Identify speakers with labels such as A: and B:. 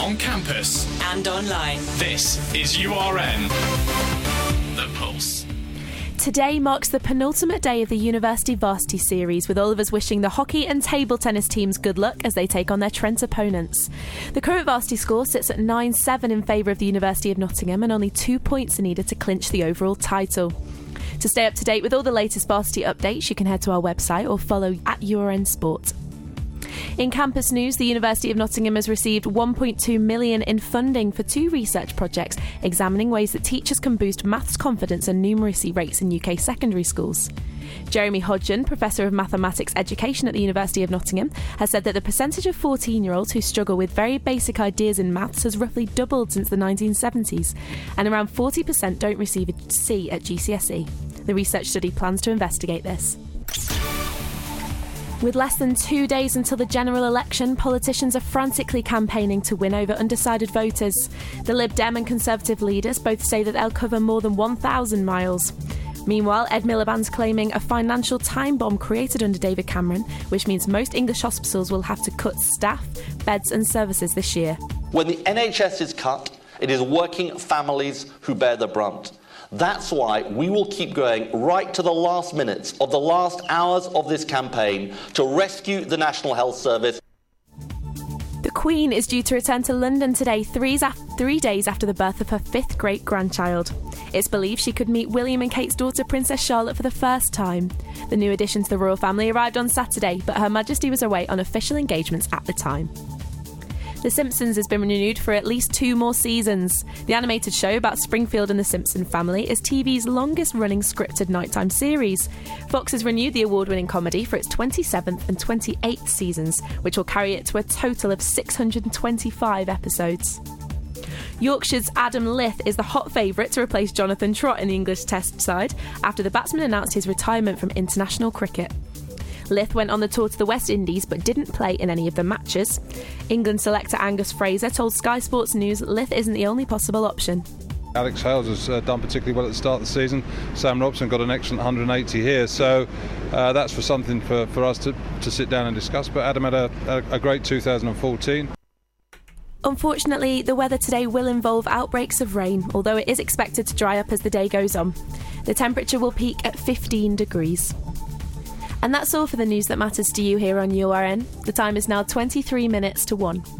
A: On campus.
B: And online.
A: This is URN. The Pulse.
C: Today marks the penultimate day of the University Varsity Series, with all of us wishing the hockey and table tennis teams good luck as they take on their Trent opponents. The current Varsity score sits at 9-7 in favour of the University of Nottingham, and only 2 points are needed to clinch the overall title. To stay up to date with all the latest Varsity updates, you can head to our website or follow at URN Sport. In campus news, the University of Nottingham has received £1.2 million in funding for 2 research projects examining ways that teachers can boost maths confidence and numeracy rates in UK secondary schools. Jeremy Hodgson, Professor of Mathematics Education at the University of Nottingham, has said that the percentage of 14-year-olds who struggle with very basic ideas in maths has roughly doubled since the 1970s, and around 40% don't receive a C at GCSE. The research study plans to investigate this. With less than 2 days until the general election, politicians are frantically campaigning to win over undecided voters. The Lib Dem and Conservative leaders both say that they'll cover more than 1,000 miles. Meanwhile, Ed Miliband's claiming a financial time bomb created under David Cameron, which means most English hospitals will have to cut staff, beds and services this year.
D: When the NHS is cut, it is working families who bear the brunt. That's why we will keep going right to the last minutes of the last hours of this campaign to rescue the National Health Service.
C: The Queen is due to return to London today, 3 days after the birth of her 5th great-grandchild. It's believed she could meet William and Kate's daughter, Princess Charlotte, for the first time. The new addition to the royal family arrived on Saturday, but Her Majesty was away on official engagements at the time. The Simpsons has been renewed for at least 2 more seasons. The animated show about Springfield and the Simpson family is TV's longest-running scripted nighttime series. Fox has renewed the award-winning comedy for its 27th and 28th seasons, which will carry it to a total of 625 episodes. Yorkshire's Adam Lyth is the hot favourite to replace Jonathan Trott in the English Test side after the batsman announced his retirement from international cricket. Lyth went on the tour to the West Indies but didn't play in any of the matches. England selector Angus Fraser told Sky Sports News Lyth isn't the only possible option.
E: Alex Hales has done particularly well at the start of the season. Sam Robson got an excellent 180 here, so that's for something for us to sit down and discuss. But Adam had a great 2014.
C: Unfortunately, the weather today will involve outbreaks of rain, although it is expected to dry up as the day goes on. The temperature will peak at 15 degrees. And that's all for the news that matters to you here on URN. The time is now 23 minutes to 1.